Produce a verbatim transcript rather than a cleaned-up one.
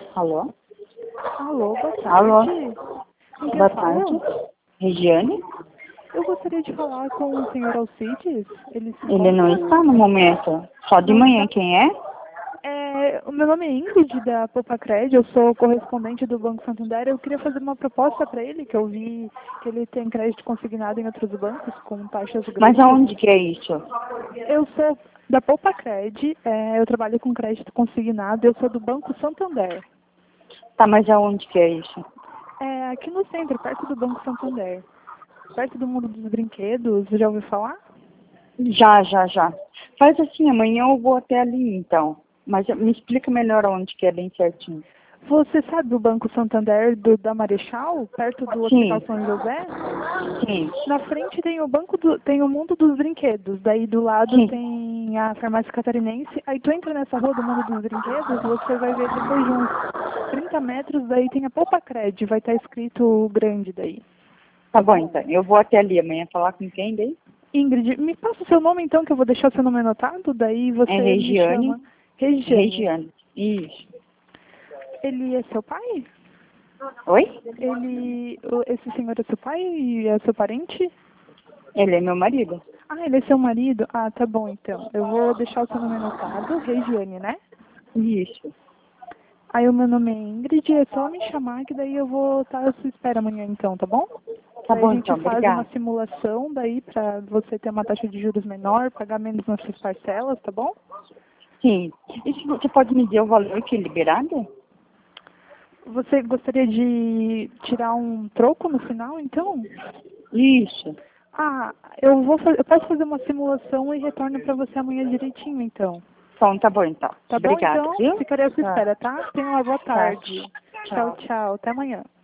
Alô? Alô, boa tarde. Alô? Com quem Boa fala? tarde. Regiane? Eu gostaria de falar com o senhor Alcides. Ele se Ele não encontra? está no momento. Só de Não manhã. está? Quem é? É, o meu nome é Ingrid, da Popacred. Eu sou correspondente do Banco Santander. Eu queria fazer uma proposta para ele, que eu vi que ele tem crédito consignado em outros bancos com taxas Mas grandes. aonde que é isso? Eu sou da Popacred. É, eu trabalho com crédito consignado. Eu sou do Banco Santander. Tá, mas aonde que é isso? É, aqui no centro, perto do Banco Santander. Perto do Mundo dos Brinquedos. Já ouviu falar? Já, já, já. Faz assim, amanhã eu vou até ali então. Mas me explica melhor onde que é bem certinho. Você sabe do Banco Santander do, da Marechal, perto do Hospital Sim, São José? sim, Na frente tem o banco do, tem o Mundo dos Brinquedos, daí do lado sim. tem a farmácia catarinense, aí tu entra nessa rua do Mundo dos Brinquedos, você vai ver depois de uns trinta metros, daí tem a Popacred, vai estar escrito grande daí. Tá bom então. Eu vou até ali amanhã falar com quem daí? Ingrid, me passa o seu nome então, que eu vou deixar seu nome anotado, daí É você me Regiane. chama. Regiane. Regiane. Isso. Ele é seu pai? Oi? Ele, o- esse senhor é seu pai e é seu parente? Ele é meu marido. Ah, ele é seu marido? Ah, tá bom então. Eu vou deixar o seu nome anotado, Regiane, né? Isso. Aí o meu nome é Ingrid, é só me chamar que daí eu vou estar à sua espera amanhã então, tá bom? Tá Daí a bom gente então, faz uma obrigada. simulação daí pra você ter uma taxa de juros menor, pagar menos nas suas parcelas, tá bom? Sim. E se você pode me dizer o valor que é liberado? Você gostaria de tirar um troco no final, então? Isso. Ah, eu vou fa- eu posso fazer uma simulação e retorno para você amanhã direitinho, então. Então, tá bom então. Tá bom, Obrigada, então? viu? Ficarei à sua Tá. espera, tá? Tenha uma boa Tá. tarde. Tchau, Tchau. tchau. Até amanhã.